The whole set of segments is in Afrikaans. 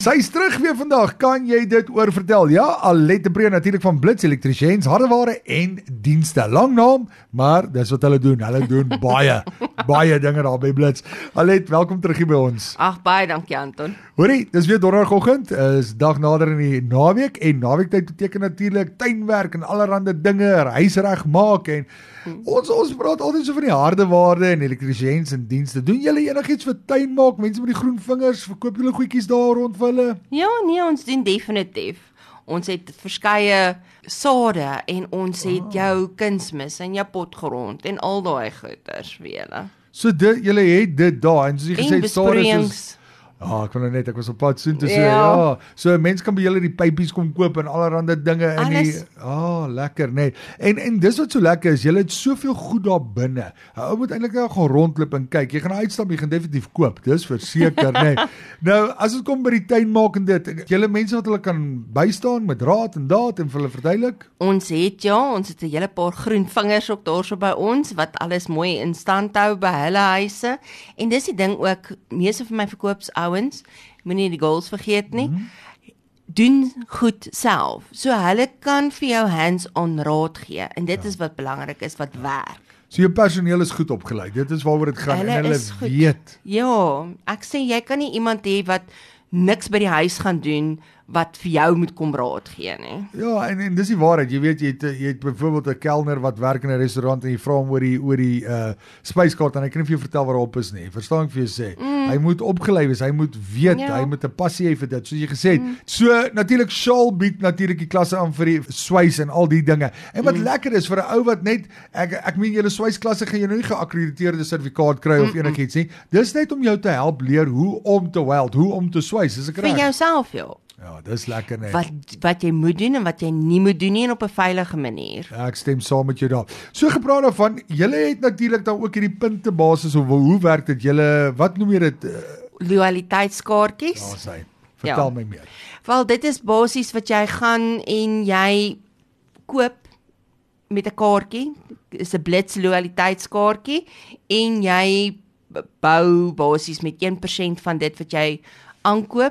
Sy is terug weer vandag, kan jy dit oorvertel? Ja, Alet de Pre natuurlik van Blitz Elektriesiens, hardeware en dienste. Lang naam, maar dis wat hulle doen. Hulle doen baie dinge daar by Blitz. Alet, welkom terug hier by ons. Ag, baie dankie Anton. Hoorie, dis weer donderdagoggend, is dag nader in die naweek en nawiektyd beteken natuurlik tuinwerk en allerlei dinge, huisreg maak en ons praat altyd so van die hardeware en elektriesiens en dienste. Doen julle enigiets vir tuin maak? Mense met die groen vingers, verkoop julle goedjies daar rond vir hulle? Ja, nee, ons doen definitief. Ons het verskeie sade en ons het jou kunsmis en jou potgrond en al daai goeders vir julle. So julle het dit daar en soos jy gesê En het, sade besproeiings. ek kon nou net, ek was op pad soontoe so, so 'n mens kan by julle die pypies kom koop en allerlei dinge in die, lekker, nee. En dis wat so lekker is, julle het soveel goed daar binne. 'n Ou moet eintlik nou gaan rondloop en kyk. Jy gaan uitstap, jy gaan definitief koop. Dis verseker, nee. Nou, as dit kom by die tuin maak en dit, julle mense wat hulle kan bystaan met raad en daad en vir hulle verduidelik? Ons het 'n hele paar groen vingers ook daarso by ons wat alles mooi in stand hou by hulle huise. En dis die ding ook, meeste van my verkoopsouens, moenie die goals vergeet nie. Doen goed self. So hulle kan vir jou hands-on raad gee en dit is wat belangrik is, wat werk. So jou personeel is goed opgeleid. Dit is waaroor dit gaan en hulle is goed. weet. Ja, ek sê jy kan nie iemand hê wat niks by die huis gaan doen wat vir jou moet kom raad gee nie. Ja, en dis die waarheid. Jy weet, jy het byvoorbeeld 'n kelner wat werk in 'n restaurant en jy vra hom oor die spyskaart en hy kan nie vir jou vertel wat daarop is nie. Verstaan ek vir jou sê? Hy moet opgelei wees, hy moet weet, hy moet 'n passie hê vir dit, soos jy gesê het. So natuurlik Shaal bied natuurlik die klasse aan vir die swys en al die dinge. En wat lekker is vir 'n ou wat net ek meen julle swysklasse gaan jy nou nie geakkrediteerde sertifikaat kry of enigiets nie. Dis net om jou te help leer hoe om te weld, hoe om te swys. Is ek reg? Vir jouself, ja. Ja, dis lekker net. Wat jy moet doen en wat jy nie moet doen nie en op 'n veilige manier. Ja, ek stem saam met jou daar. So gepraat daarvan, julle het natuurlik dan ook hierdie puntebasis of hoe werk dit? Julle, wat noem jy dit? Loyaliteitskaartjies. Ja, sy. Vertel my meer. Wel, dit is basies wat jy gaan en jy koop met 'n kaartjie. Is 'n Blitz loyaliteitskaartjie en jy bou basies met 1% van dit wat jy aankoop.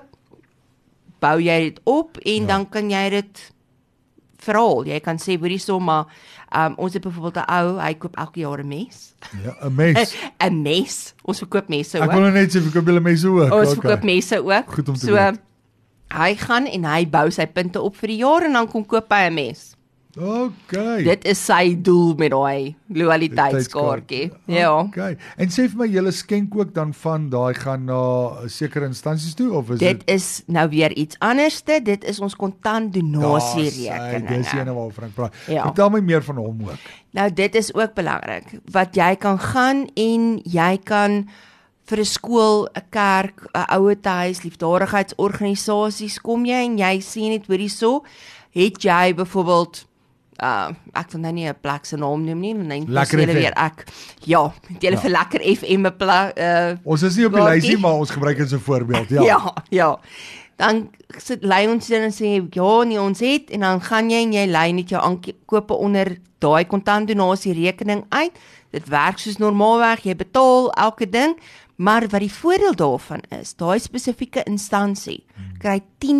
Bou jy dit op en dan kan jy dit verhaal. Jy kan sê hoorie so maar ons het byvoorbeeld 'n ou, hy koop elke jaar 'n mes. Ja, 'n mes. 'n mes. Ons verkoop messe ook. Ek wil net sê verkoop julle messe ook. Ons verkoop messe ook. Goed om te so weet. hy gaan en hy bou sy punte op vir die jaar en dan kom koop hy 'n mes. Okay. Dit is sy doel met daai loyaliteitskaartjie. Ja. Okay. En sê vir my, julle skenk ook dan van daai gaan na sekere instansies toe of is dit is nou weer iets anderste. Dit is ons kontant donasierekening. Dis een waarvan ek praat. Ja. Vertel my meer van hom ook. Nou dit is ook belangrik. Wat jy kan gaan en jy kan vir 'n skool, 'n kerk, 'n ouetehuis, liefdadigheidsorganisasies kom jy en jy sien net hoor hierso, het jy byvoorbeeld ek wil nou nie 'n plek se naam noem nie, want Lekker FM. weer ek. Ja, jy vir Lekker FM 'n Ons is nie op die lysie, maar ons gebruik dit as 'n voorbeeld, ja. Ja. Dan lei ons dan en sê ja, nee, ons het en dan gaan jy en jy lei net jou aankope onder daai kontantdonasierekening uit. Dit werk soos normaalweg, jy betaal elke ding, maar wat die voordeel daarvan is, daai spesifieke instansie kry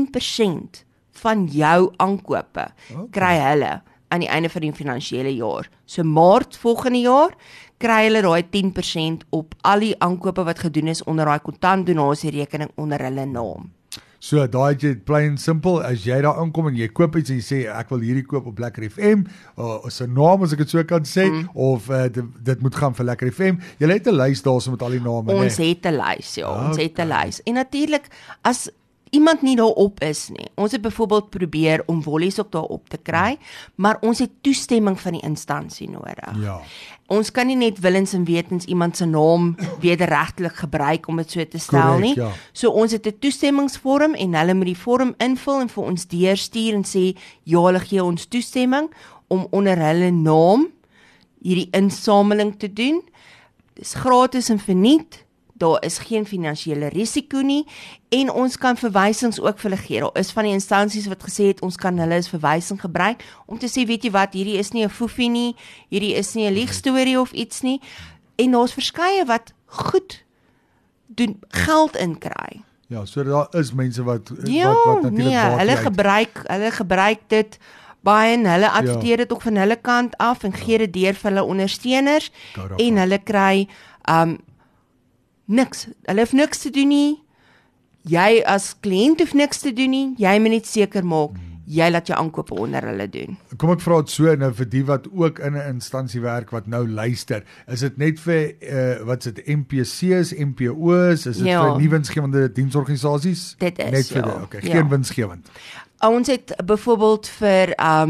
10% van jou aankope kry hulle aan die einde van die finansiële jaar. So Maart volgende jaar kry hulle daai 10% op al die aankope wat gedoen is onder daai kontantdonasierekening onder hulle naam. So daai het jy plain simple, as jy daar aankom en jy koop iets en jy sê ek wil hierdie koop op Lekker FM, is 'n naam as ek dit so kan sê, of dit moet gaan vir Lekker FM. Jy het 'n lys daarso met al die name, nee. Ons het 'n lys, ja, ons het 'n lys. En natuurlik as iemand nie daarop is nie. Ons het byvoorbeeld probeer om wollies ook daarop te kry, maar ons het toestemming van die instansie nodig. Ja. Ons kan nie net willens en wetens iemand se naam wederregtelik gebruik om dit so te stel Correct, nie. ja. So ons het 'n toestemmingsvorm en hulle moet die vorm invul en vir ons deurstuur en sê ja, hulle gee ons toestemming om onder hulle naam hierdie insameling te doen. Dis gratis en verniet. Daar is geen finansiële risiko nie en ons kan verwysings ook vir hulle gee. Daar is van die instansies wat gesê het ons kan hulle as verwysing gebruik om te sê weet jy wat, hierdie is nie 'n foefie nie, hierdie is nie 'n liegstorie of iets nie. En daar's verskeie wat goed doen geld inkry. Ja, so daar is mense wat Ja, wat natuurlik nee, baat hulle gebruik dit baie en hulle adverteer dit ook van hulle kant af en gee dit deur vir hulle ondersteuners en hulle kry niks. Hulle hoef niks te doen nie. Jy as kliënt hoef niks te doen nie. Jy moet net seker maak jy laat jou aankope onder hulle doen. Kom ek vra dit so nou vir die wat ook in 'n instansie werk wat nou luister. Is dit net vir wat is dit MPC's, MPO's, is dit vir nie winsgewende diensorganisasies? Dit is net vir dit. Okay, geen winsgewend. Ons het byvoorbeeld vir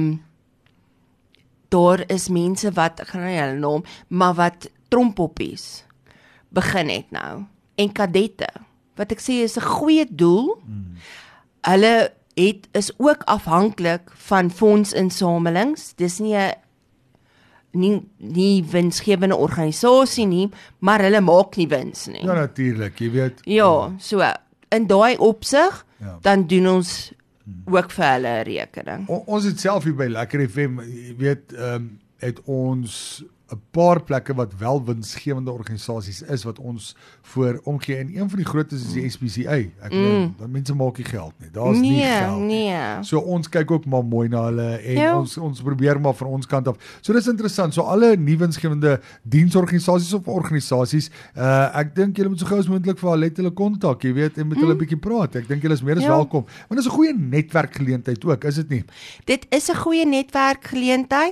daar is mense wat ek gaan nie hulle naam, maar wat trompoppies begin het nou en kadette. Wat ek sê is 'n goeie doel. Hulle is ook afhanklik van fondsinsamelings. Dis nie winsgewende organisasie nie, maar hulle maak nie wins nie. Ja, natuurlik, jy weet. Ja, so in daai opsig dan doen ons ook vir hulle 'n rekening. Ons het self hier by Lekker FM, jy weet, het ons 'n paar plekke wat wel winsgewende organisasies is wat ons voor omgee en een van die grootes is die SPCA. Ek meen, mense maak nie geld nie. Daar's nie geld nie. So ons kyk ook maar mooi na hulle en ons probeer maar van ons kant af. So dis interessant. So alle nie winsgewende diensorganisasies of organisasies, ek dink julle moet so gou as moontlik vir hulle kontak, jy weet, en met hulle 'n bietjie praat. Ek dink julle is meer as welkom. Want dis 'n goeie netwerkgeleentheid ook, is dit nie? Dit is 'n goeie netwerkgeleentheid.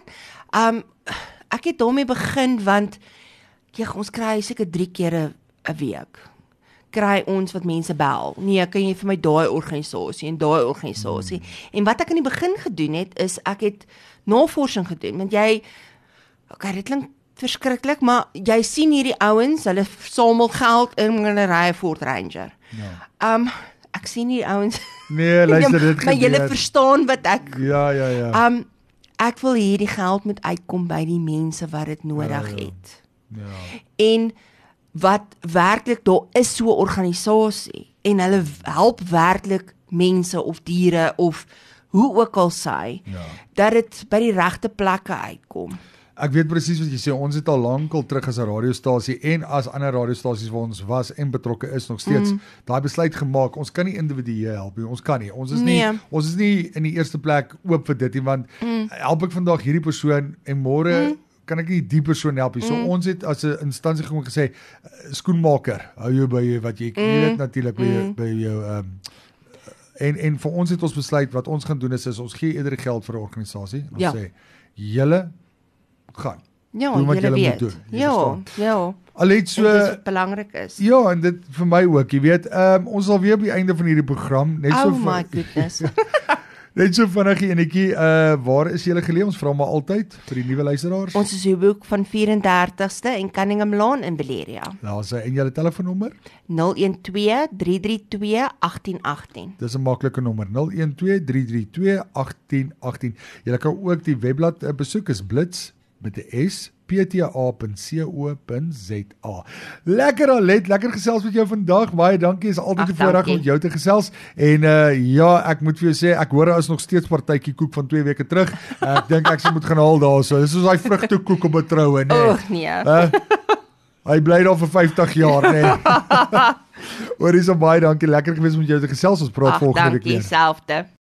Ek het daarmee begin want ons kry seker 3 keer 'n week. Kry ons wat mense bel. Nee, kan jy vir my daai organisasie en daai organisasie. En wat ek in die begin gedoen het is ek het navorsing gedoen want dit klink verskriklik, maar jy sien hierdie ouens, hulle samel geld in hulle ry 'n Ford Ranger. Ek sien nie ouens. Nee, luister dit. Maar jy verstaan wat ek Ja. Ek wil hierdie geld moet uitkom by die mense wat dit nodig het. En wat werklik daar is so 'n organisasie en hulle help werklik mense of diere of hoe ook al sy dat dit by die regte plekke uitkom. Ek weet presies wat jy sê. Ons het al lankal terug as 'n radiostasie en as ander radiostasies waar ons was en betrokke is nog steeds daai besluit gemaak. Ons kan nie individueel help nie. Ons kan nie. Ons is nie in die eerste plek oop vir dit nie want help ek vandag hierdie persoon en môre kan ek nie die persoon help nie. So ons het as 'n instansie gewoon gesê skoenmaker, hou jou by wat jy weet natuurlik by jou en vir ons het ons besluit wat ons gaan doen is ons gee eerder geld vir 'n organisasie en ons sê julle gaan. Doen wat julle moet doen. Allet so dit is wat belangrik is. Ja, en dit vir my ook, jy weet, ons sal weer op die einde van hierdie program net so my goodness. Net so vinnig enetjie, waar is julle geleë? Ons vra maar altyd vir die nuwe luisteraars. Ons is Hoek van 34ste en Cunningham Lane in Valeria. Daar sê en julle telefoonnommer? 012-332-1818. Dis 'n maklike nommer, 012-332-1818. Julle kan ook die webblad besoek, is blits met 'n S pta.co.za. Lekker Alet, lekker gesels met jou vandag. Baie dankie, is altyd 'n voorreg om met jou te gesels. En ek moet vir jou sê, ek hoor is nog steeds partytjie koek van 2 weke terug. Ek dink ek moet gaan haal daarso. Dis soos daai vrugtekoek op 'n troue, nee. Nee. Hy bly daar vir 50 jaar, nee. Hoorie so baie dankie, lekker gewees om met jou te gesels. Ons praat volgende week weer. Dankie, selfde.